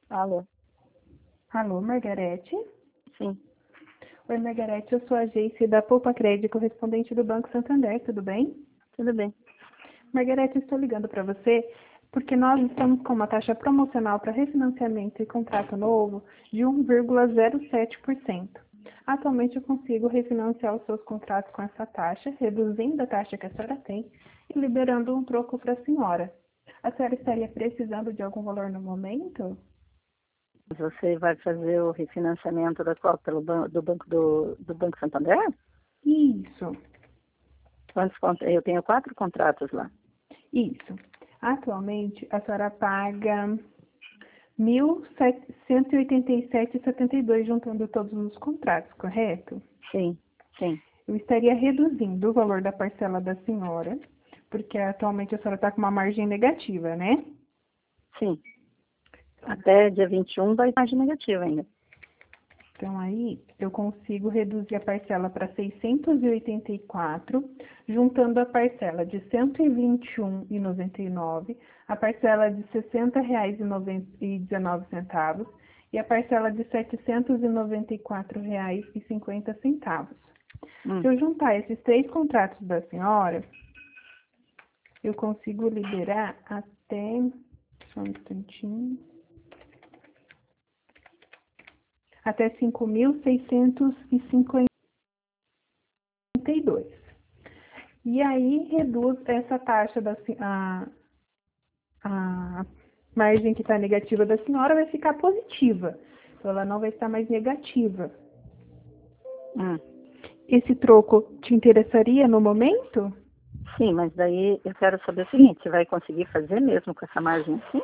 Alô? Alô, Margarete? Sim, Oi, Margarete, eu sou a Geice da Poupa Crédito, correspondente do Banco Santander, tudo bem? tudo bem. Margarete, eu estou ligando para você porque nós estamos com uma taxa promocional para refinanciamento e contrato novo de 1,07%. Atualmente eu consigo refinanciar os seus contratos com essa taxa, reduzindo a taxa que a senhora tem e liberando um troco para a senhora. A senhora estaria precisando de algum valor no momento? Você vai fazer o refinanciamento da qual? Do Banco Santander? Isso. Eu tenho 4 contratos lá. Isso. Atualmente, a senhora paga R$ 1.187,72, juntando todos os contratos, correto? Sim, sim. Eu estaria reduzindo o valor da parcela da senhora, porque atualmente a senhora está com uma margem negativa, né? Sim. Até dia 21 vai estar de negativo ainda. Então, aí, eu consigo reduzir a parcela para 684, juntando a parcela de R$ 121,99, a parcela de R$ 60,19 e a parcela de R$ 794,50. Se eu juntar esses 3 contratos da senhora, eu consigo liberar até... Só um instantinho. Até 5.652. E aí reduz essa taxa a margem que está negativa da senhora vai ficar positiva. Então ela não vai estar mais negativa. Esse troco te interessaria no momento? Sim, mas daí eu quero saber o seguinte, você vai conseguir fazer mesmo com essa margem assim?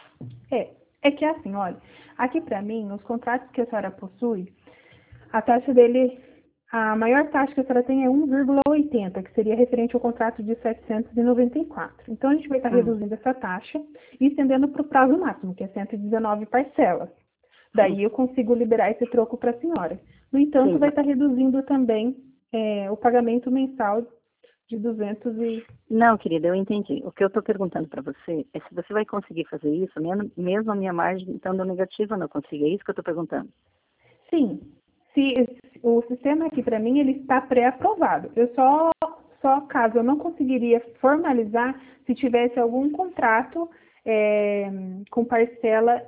É que assim, olha, aqui para mim, nos contratos que a senhora possui, a taxa dele, a maior taxa que a senhora tem é 1,80, que seria referente ao contrato de 794. Então, a gente vai estar reduzindo essa taxa e estendendo para o prazo máximo, que é 119 parcelas. Daí eu consigo liberar esse troco para a senhora. No entanto, Sim. vai estar reduzindo também o pagamento mensal de 200 e... Não, querida, eu entendi. O que eu estou perguntando para você é se você vai conseguir fazer isso, mesmo a minha margem estando negativa, eu não consigo. É isso que eu estou perguntando. Sim. O sistema aqui para mim ele está pré-aprovado. Eu só caso eu não conseguiria formalizar se tivesse algum contrato com parcela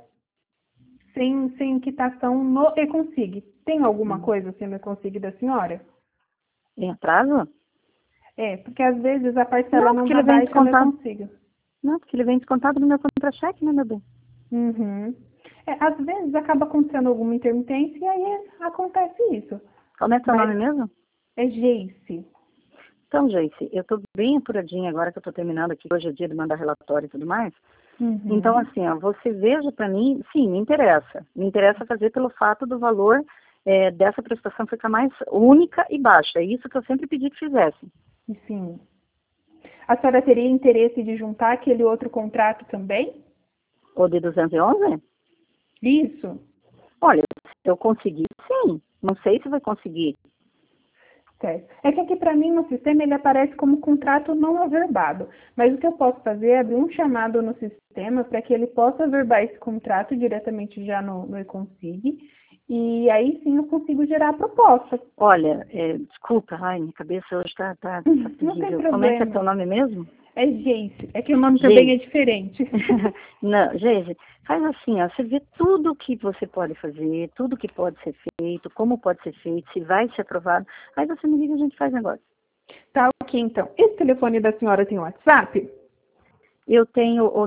sem quitação no E-Consig. Tem alguma coisa sem o E-Consig da senhora? Em atraso? Porque às vezes a parcela não porque está ele vem baixa no descontado. E-Consig. Não, porque ele vem descontado no meu contra-cheque, né, meu bem? Uhum. Às vezes acaba acontecendo alguma intermitência e aí acontece isso. Como é seu Mas nome mesmo? é Geice. Então, Geice, eu estou bem apuradinha agora que eu estou terminando aqui. Hoje é dia de mandar relatório e tudo mais. Uhum. Então, assim, ó, você veja para mim, sim, me interessa. Me interessa fazer pelo fato do valor dessa prestação ficar mais única e baixa. É isso que eu sempre pedi que fizesse. Sim. A senhora teria interesse de juntar aquele outro contrato também? O de 211? Isso. Olha, se eu conseguir, sim. Não sei se vai conseguir. Certo. É que aqui para mim no sistema ele aparece como contrato não averbado. Mas o que eu posso fazer é abrir um chamado no sistema para que ele possa averbar esse contrato diretamente já no E-Consig. E aí sim eu consigo gerar a proposta. Olha, desculpa, ai, minha cabeça hoje tá Não tem terrível. Como é que é problema. seu nome mesmo? É Geice. É que o nome Geice. também é diferente. Não, gente, faz assim, ó, você vê tudo o que você pode fazer, tudo que pode ser feito, como pode ser feito, se vai ser aprovado, aí você me liga e a gente faz negócio. Tá, ok, então. Esse telefone da senhora tem WhatsApp? Eu tenho o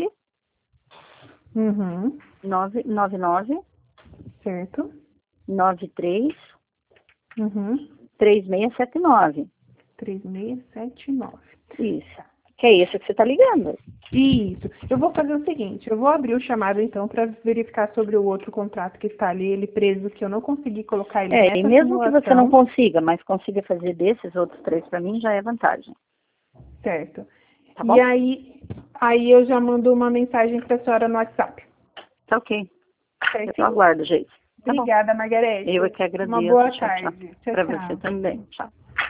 999 Certo. 93 Uhum. 3679. 3679. Isso. Que é esse que você está ligando. Isso. Eu vou fazer o seguinte, eu vou abrir o chamado então para verificar sobre o outro contrato que está ali, ele preso, que eu não consegui colocar ele nessa E mesmo que você não simulação. consiga, mas consiga fazer desses outros 3 para mim, já é vantagem. Certo. Tá E bom? aí eu já mando uma mensagem para a senhora no WhatsApp. Tá ok. Certinho? Eu aguardo, gente. Tá Obrigada, bom. Margarete. Eu é que agradeço. Uma boa Tchau, tchau. tarde. Tchau, Para tchau. você também. Tchau.